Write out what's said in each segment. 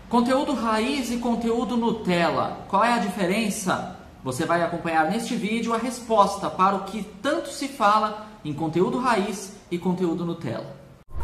Conteúdo raiz e conteúdo Nutella, qual é a diferença? Você vai acompanhar neste vídeo a resposta para o que tanto se fala em conteúdo raiz e conteúdo Nutella.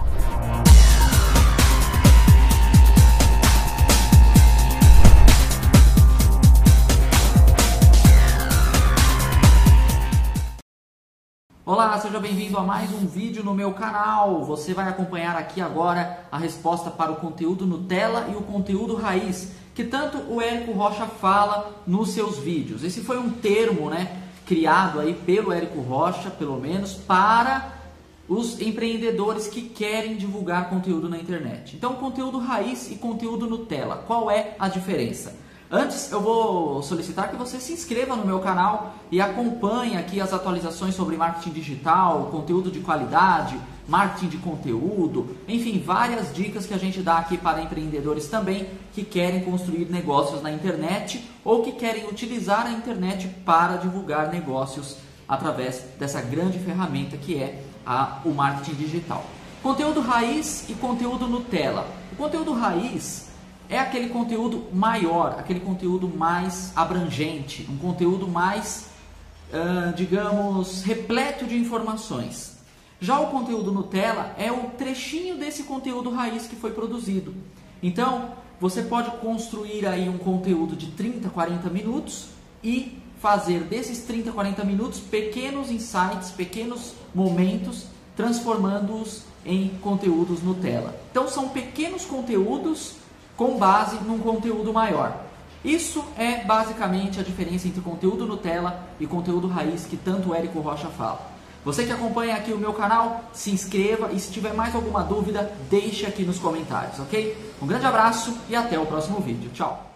Olá, seja bem-vindo a mais um vídeo no meu canal. Você vai acompanhar aqui agora a resposta para o conteúdo Nutella e o conteúdo raiz, que tanto o Érico Rocha fala nos seus vídeos. Esse foi um termo, criado aí pelo Érico Rocha, pelo menos, para os empreendedores que querem divulgar conteúdo na internet. Então, conteúdo raiz e conteúdo Nutella, qual é a diferença? Antes, eu vou solicitar que você se inscreva no meu canal e acompanhe aqui as atualizações sobre marketing digital, conteúdo de qualidade, marketing de conteúdo, enfim, várias dicas que a gente dá aqui para empreendedores também que querem construir negócios na internet ou que querem utilizar a internet para divulgar negócios através dessa grande ferramenta que é o marketing digital. Conteúdo raiz e conteúdo Nutella. O conteúdo raiz é aquele conteúdo maior, aquele conteúdo mais abrangente, um conteúdo mais, digamos, repleto de informações. Já o conteúdo Nutella é o trechinho desse conteúdo raiz que foi produzido. Então, você pode construir aí um conteúdo de 30, 40 minutos e fazer desses 30, 40 minutos pequenos insights, pequenos momentos, transformando-os em conteúdos Nutella. Então, são pequenos conteúdos com base num conteúdo maior. Isso é basicamente a diferença entre conteúdo Nutella e conteúdo raiz que tanto o Érico Rocha fala. Você que acompanha aqui o meu canal, se inscreva e se tiver mais alguma dúvida, deixe aqui nos comentários, ok? Um grande abraço e até o próximo vídeo. Tchau!